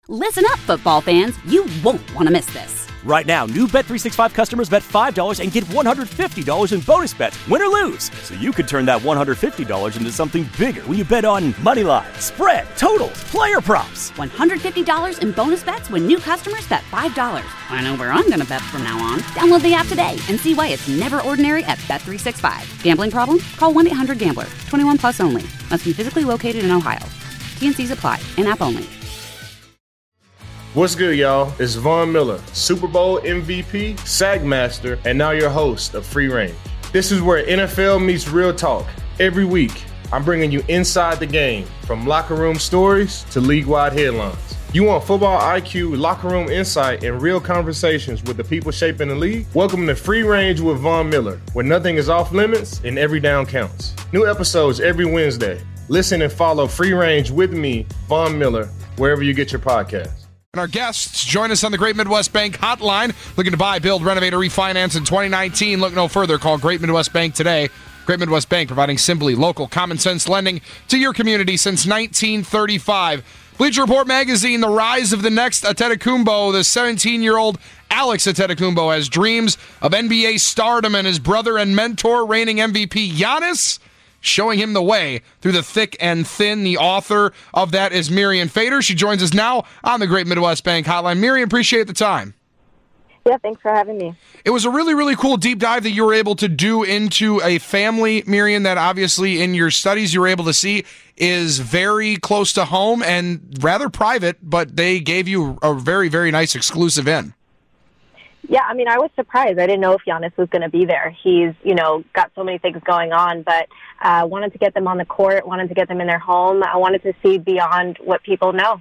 Listen up, football fans. You won't want to miss this. Right now, new Bet365 customers bet $5 and get $150 in bonus bets, win or lose. So you could turn that $150 into something bigger when you bet on money line, spread, totals, player props. $150 in bonus bets when new customers bet $5. I know where I'm going to bet from now on. Download the app today and see why it's never ordinary at Bet365. Gambling problem? Call 1-800-GAMBLER. 21 plus only. Must be physically located in Ohio. T&Cs apply. In-app only. What's good, y'all? It's Von Miller, Super Bowl MVP, Sack Master, and now your host of Free Range. This is where NFL meets real talk. Every week, I'm bringing you inside the game, from locker room stories to league-wide headlines. You want football IQ, locker room insight, and real conversations with the people shaping the league? Welcome to Free Range with Von Miller, where nothing is off limits and every down counts. New episodes every Wednesday. Listen and follow Free Range with me, Von Miller, wherever you get your podcasts. And our guests join us on the Great Midwest Bank hotline. Looking to buy, build, renovate, or refinance in 2019? Look no further. Call Great Midwest Bank today. Great Midwest Bank, providing simply local, common-sense lending to your community since 1935. Bleacher Report magazine, the rise of the next Antetokounmpo. The 17-year-old Alex Antetokounmpo has dreams of NBA stardom, and his brother and mentor, reigning MVP Giannis, showing him the way through the thick and thin. The author of that is Miriam Fader. She joins us now on the Great Midwest Bank hotline. Miriam, appreciate the time. Yeah, thanks for having me. It was a really, really cool deep dive that you were able to do into a family, Miriam, that obviously in your studies you were able to see is very close to home and rather private, but they gave you a very, very nice exclusive in. Yeah, I mean, I was surprised. I didn't know if Giannis was going to be there. He's, got so many things going on, but wanted to get them on the court, wanted to get them in their home. I wanted to see beyond what people know.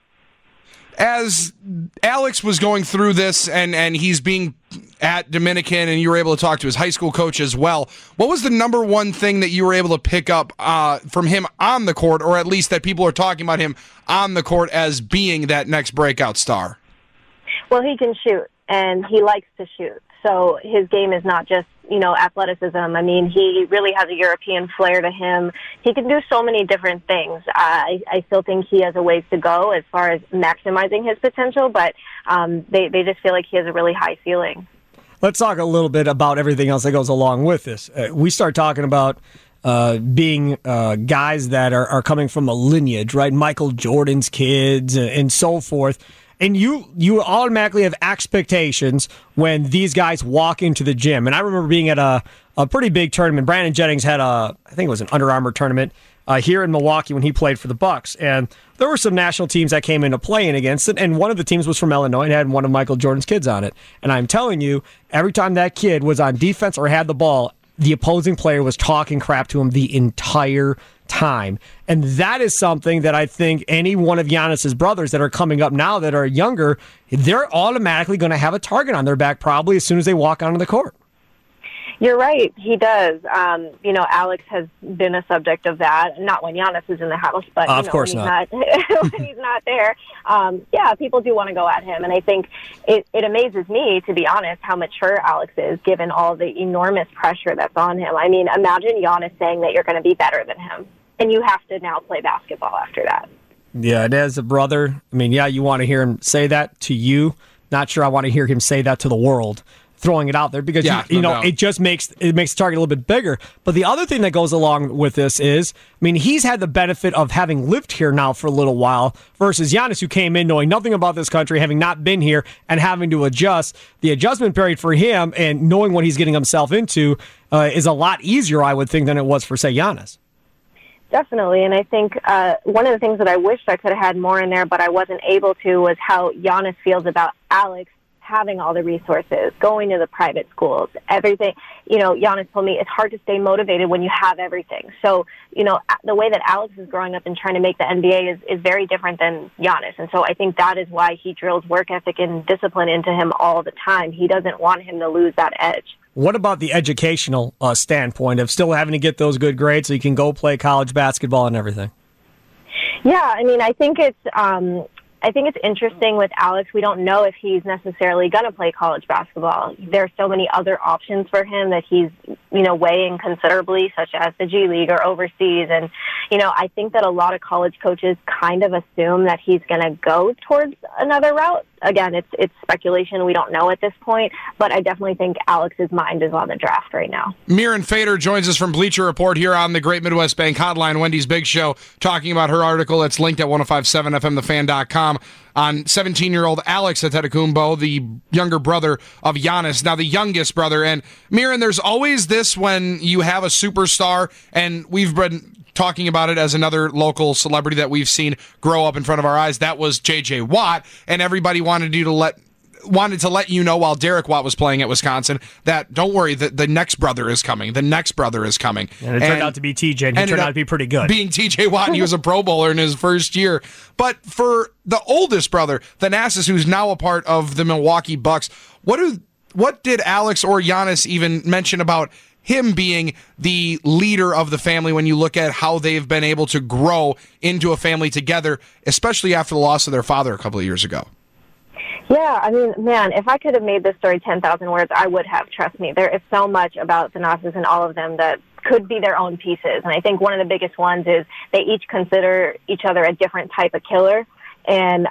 As Alex was going through this and he's being at Dominican and you were able to talk to his high school coach as well, what was the number one thing that you were able to pick up from him on the court, or at least that people are talking about him on the court as being that next breakout star? Well, he can shoot, and he likes to shoot. So his game is not just, athleticism. I mean, he really has a European flair to him. He can do so many different things. I still think he has a ways to go as far as maximizing his potential, but they just feel like he has a really high ceiling. Let's talk a little bit about everything else that goes along with this. We start talking about being guys that are coming from a lineage, right? Michael Jordan's kids and so forth. And you automatically have expectations when these guys walk into the gym. And I remember being at a pretty big tournament. Brandon Jennings had I think it was an Under Armour tournament here in Milwaukee when he played for the Bucks. And there were some national teams that came into playing against it. And one of the teams was from Illinois and had one of Michael Jordan's kids on it. And I'm telling you, every time that kid was on defense or had the ball, the opposing player was talking crap to him the entire time. And that is something that I think any one of Giannis's brothers that are coming up now that are younger, they're automatically going to have a target on their back probably as soon as they walk onto the court. You're right. He does. Alex has been a subject of that. Not when Giannis is in the house, but of course when he's not there. People do want to go at him. And I think it amazes me, to be honest, how mature Alex is, given all the enormous pressure that's on him. I mean, imagine Giannis saying that you're going to be better than him, and you have to now play basketball after that. Yeah, and as a brother, I mean, yeah, you want to hear him say that to you. Not sure I want to hear him say that to the world, throwing it out there, because it just makes the target a little bit bigger. But the other thing that goes along with this is, I mean, he's had the benefit of having lived here now for a little while versus Giannis, who came in knowing nothing about this country, having not been here, and having to adjust. The adjustment period for him and knowing what he's getting himself into is a lot easier, I would think, than it was for, say, Giannis. Definitely, and I think one of the things that I wished I could have had more in there, but I wasn't able to, was how Giannis feels about Alex having all the resources, going to the private schools, everything. Giannis told me it's hard to stay motivated when you have everything. So, the way that Alex is growing up and trying to make the NBA is very different than Giannis. And so I think that is why he drills work ethic and discipline into him all the time. He doesn't want him to lose that edge. What about the educational standpoint of still having to get those good grades so you can go play college basketball and everything? Yeah, I mean, I think it's I think it's interesting with Alex. We don't know if he's necessarily going to play college basketball. There are so many other options for him that he's, weighing considerably, such as the G League or overseas. And, I think that a lot of college coaches kind of assume that he's going to go towards another route. Again, it's speculation. We don't know at this point, but I definitely think Alex's mind is on the draft right now. Mirin Fader joins us from Bleacher Report here on the Great Midwest Bank Hotline, Wendy's Big Show, talking about her article that's linked at 1057fmthefan.com on 17-year-old Alex Antetokounmpo, the younger brother of Giannis, now the youngest brother. And Mirin, there's always this when you have a superstar, and we've been talking about it as another local celebrity that we've seen grow up in front of our eyes. That was J.J. Watt, and everybody wanted to let you know while Derek Watt was playing at Wisconsin that don't worry, the next brother is coming. The next brother is coming. And it turned out to be TJ, and he turned out to be pretty good. Being TJ Watt, and he was a Pro Bowler in his first year. But for the oldest brother, Thanasis, who's now a part of the Milwaukee Bucks, what did Alex or Giannis even mention about him being the leader of the family when you look at how they've been able to grow into a family together, especially after the loss of their father a couple of years ago? Yeah, I mean, man, if I could have made this story 10,000 words, I would have. Trust me. There is so much about Thanasis and all of them that could be their own pieces. And I think one of the biggest ones is they each consider each other a different type of killer. And,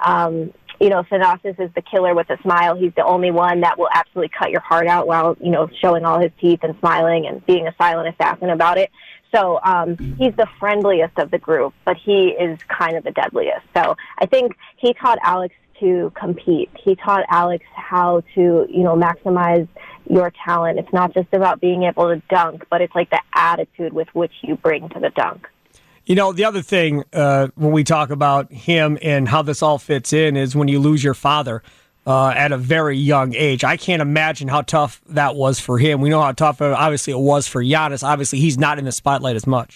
Thanasis is the killer with a smile. He's the only one that will absolutely cut your heart out while, showing all his teeth and smiling and being a silent assassin about it. So he's the friendliest of the group, but he is kind of the deadliest. So I think he taught Alex to compete. He taught Alex how to, maximize your talent. It's not just about being able to dunk, but it's like the attitude with which you bring to the dunk. The other thing when we talk about him and how this all fits in is when you lose your father at a very young age. I can't imagine how tough that was for him. We know how tough, obviously, it was for Giannis. Obviously, he's not in the spotlight as much.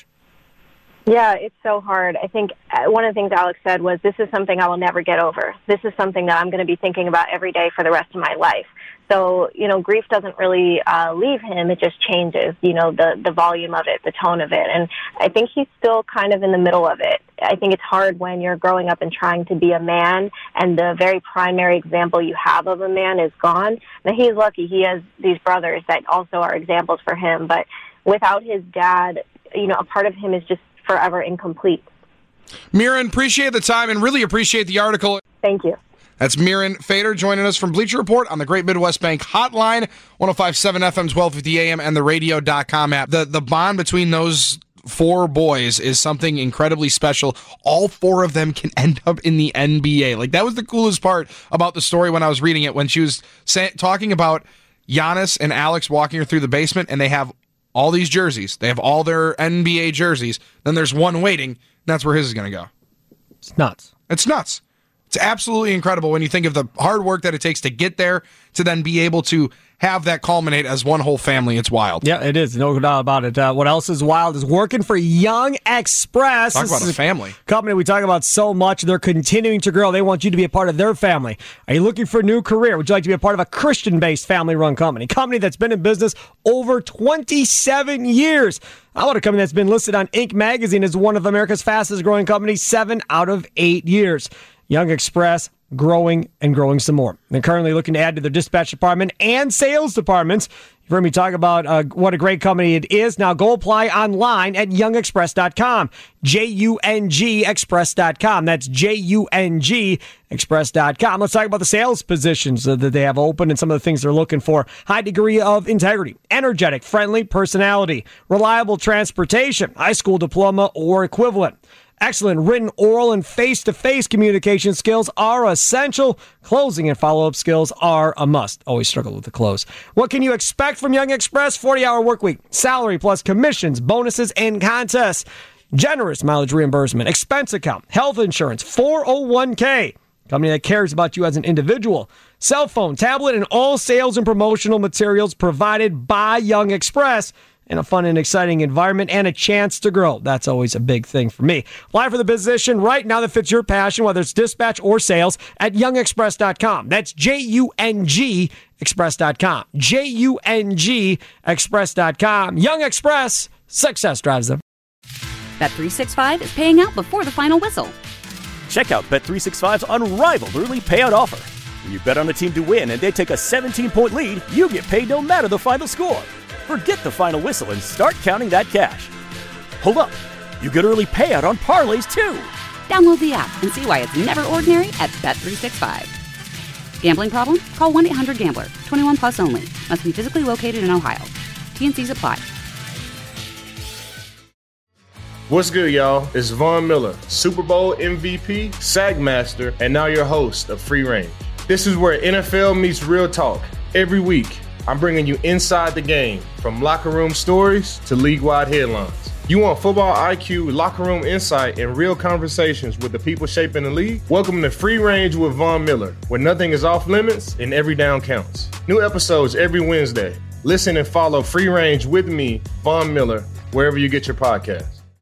Yeah, it's so hard. I think one of the things Alex said was, this is something I will never get over. This is something that I'm going to be thinking about every day for the rest of my life. So, grief doesn't really leave him. It just changes, the volume of it, the tone of it. And I think he's still kind of in the middle of it. I think it's hard when you're growing up and trying to be a man, and the very primary example you have of a man is gone. Now, he's lucky. He has these brothers that also are examples for him. But without his dad, a part of him is just forever incomplete. Mirin, appreciate the time and really appreciate the article. Thank you. That's Mirin Fader joining us from Bleacher Report on the Great Midwest Bank Hotline, 105.7 FM, 1250 AM, and the radio.com app. The bond between those four boys is something incredibly special. All four of them can end up in the NBA. Like, that was the coolest part about the story when I was reading it, when she was talking about Giannis and Alex walking her through the basement, and they have all these jerseys. They have all their NBA jerseys. Then there's one waiting, and that's where his is going to go. It's nuts. It's nuts. It's absolutely incredible when you think of the hard work that it takes to get there, to then be able to have that culminate as one whole family. It's wild. Yeah, it is. No doubt about it. What else is wild is working for Young Express. Talk about a family. Company we talk about so much. They're continuing to grow. They want you to be a part of their family. Are you looking for a new career? Would you like to be a part of a Christian-based family-run company? Company that's been in business over 27 years. I want a company that's been listed on Inc. magazine as one of America's fastest-growing companies 7 out of 8 years. Young Express, growing and growing some more. They're currently looking to add to their dispatch department and sales departments. You've heard me talk about what a great company it is. Now go apply online at youngexpress.com. JUNG-express.com. That's JUNG-express.com. Let's talk about the sales positions that they have open and some of the things they're looking for. High degree of integrity, energetic, friendly personality, reliable transportation, high school diploma or equivalent. Excellent written, oral, and face-to-face communication skills are essential. Closing and follow-up skills are a must. Always struggle with the close. What can you expect from Young Express? 40-hour work week, salary plus commissions, bonuses, and contests. Generous mileage reimbursement, expense account, health insurance, 401k. Company that cares about you as an individual. Cell phone, tablet, and all sales and promotional materials provided by Young Express. And a fun and exciting environment and a chance to grow. That's always a big thing for me. Apply for the position right now that fits your passion, whether it's dispatch or sales, at youngexpress.com. That's JUNG express.com. JUNG express.com. Young Express, success drives them. Bet365 is paying out before the final whistle. Check out Bet365's unrivaled early payout offer. When you bet on a team to win and they take a 17-point lead, you get paid no matter the final score. Forget the final whistle and start counting that cash. Hold up. You get early payout on parlays, too. Download the app and see why it's never ordinary at Bet365. Gambling problem? Call 1-800-GAMBLER. 21 plus only. Must be physically located in Ohio. T&Cs apply. What's good, y'all? It's Von Miller, Super Bowl MVP, SAG Master, and now your host of Free Range. This is where NFL meets real talk. Every week, I'm bringing you inside the game, from locker room stories to league-wide headlines. You want football IQ, locker room insight, and real conversations with the people shaping the league? Welcome to Free Range with Von Miller, where nothing is off limits and every down counts. New episodes every Wednesday. Listen and follow Free Range with me, Von Miller, wherever you get your podcasts.